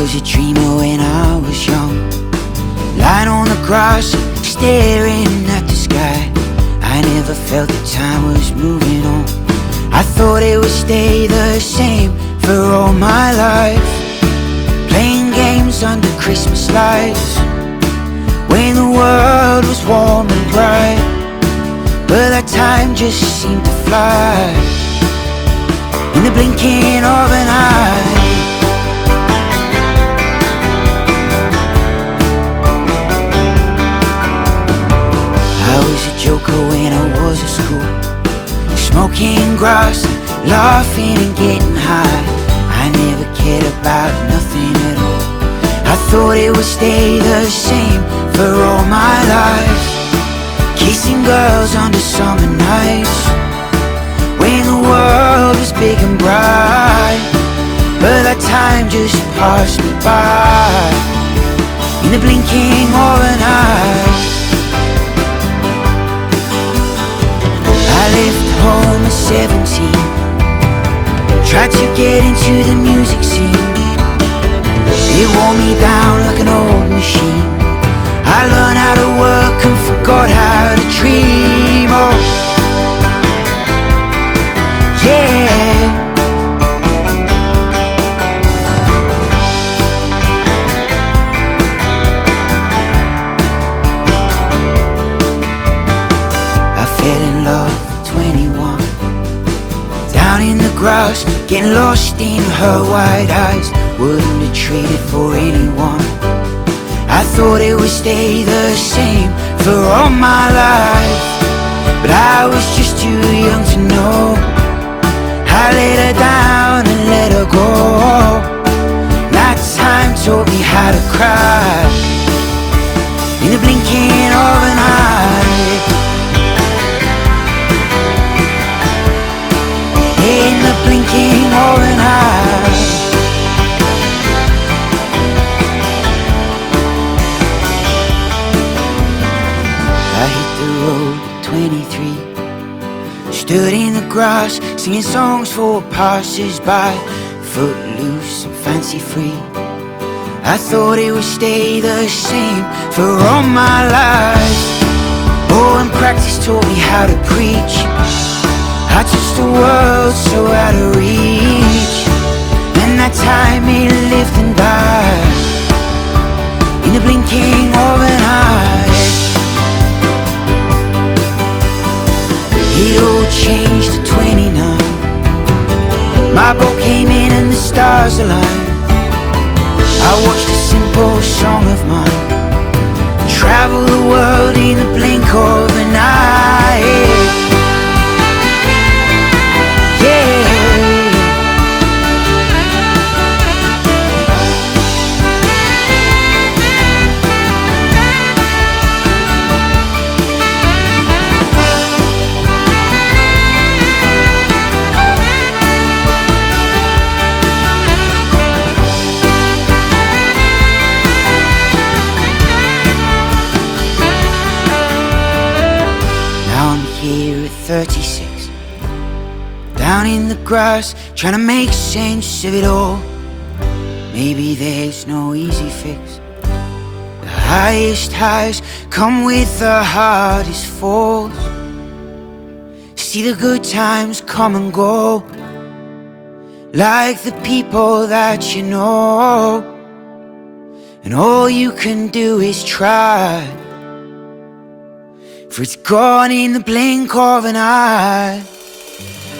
was a dreamer when I was young, lying on the grass, staring at the sky. I never felt that time was moving on. I thought it would stay the same for all my life, playing games under Christmas lights when the world was warm and bright. But that time just seemed to fly in the blinking of an eye. I was a joker when I was at school, smoking grass, laughing and getting high. I never cared about nothing at all. I thought it would stay the same for all my life, kissing girls under summer nights when the world was big and bright. But that time just passed me by in the blinking of an eye. I left home at 17, tried to get into the music scene. It wore me down like an old machine. I learned how to work and forgot how to dream. Oh, yeah. I fell in love at 21, down in the grass, getting lost in her wide eyes. Wouldn't have traded for anyone. I thought it would stay the same for all my life, but I was just too young to know. I let her down and let her go. That time taught me how to cry in the blinking of an eye. In the blinking of an eye. I hit the road at 23, stood in the grass, singing songs for passers-by, footloose and fancy-free. I thought it would stay the same for all my life. Oh, and practice taught me how to preach. I touched the world so out of reach, and that time it lived and died in the blinking of an eye. It all changed at 29. My boat came in and the stars aligned. I watched a simple song of mine travel the world in the blink of an eye. Here at 36, down in the grass, trying to make sense of it all. Maybe there's no easy fix. The highest highs come with the hardest falls. See the good times come and go, like the people that you know, and all you can do is try, for it's gone in the blink of an eye.